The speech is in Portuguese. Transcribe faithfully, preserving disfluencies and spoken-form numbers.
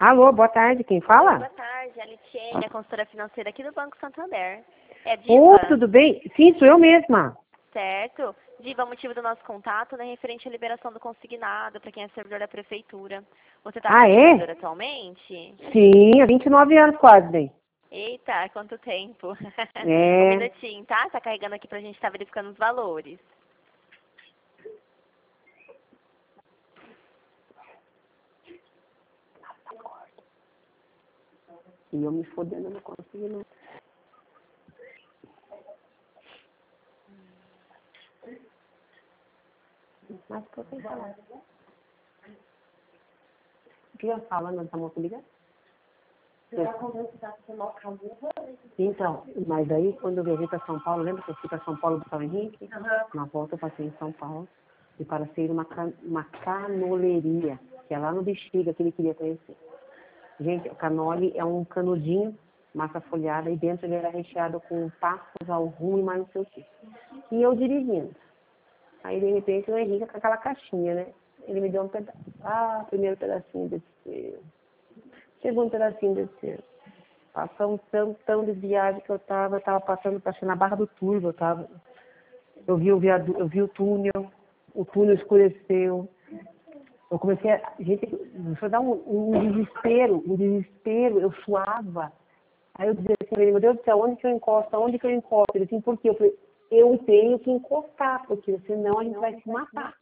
Alô, boa tarde, quem Oi, fala? boa tarde, a Litiene, a consultora financeira aqui do Banco Santander. É Oi, Diva, tudo bem? Sim, sou eu mesma. certo? Diva, o motivo do nosso contato é referente à liberação do consignado para quem é servidor da prefeitura. Você está Ah, como servidor é? atualmente? Sim, há vinte e nove anos quase, bem. Eita, quanto tempo. Um É, minutinho, tá? Tá carregando aqui pra gente estar verificando os valores. e eu me fodendo, não consegui não. Mas que eu tenho que falar. O que eu falo, não tá muito ligado? Então, mas aí quando eu viajei para São Paulo, lembra que eu fui para São Paulo do São Henrique? Na volta eu passei em São Paulo e passei numa can- uma canoleria, que é lá no Bexiga que ele queria conhecer. Gente, o canole é um canudinho, massa folhada, e dentro ele era recheado com passas ao rum e mais não sei o quê. E eu dirigindo. Aí, de repente, o Henrique com aquela caixinha, né? Ele me deu um pedaço. Ah, primeiro pedacinho desceu. Segundo pedacinho desceu. Passou um tantão de viagem que eu tava, eu tava passando, passando na Barra do Turvo, eu tava. Eu vi o viadu, eu vi o túnel, o túnel escureceu. Eu comecei a, gente, foi dar um, um desespero, um desespero, eu suava. Aí eu dizia assim, meu Deus do céu, onde que eu encosto? Onde que eu encosto? Ele assim, por quê? Eu falei, eu tenho que encostar, porque senão a gente vai se matar.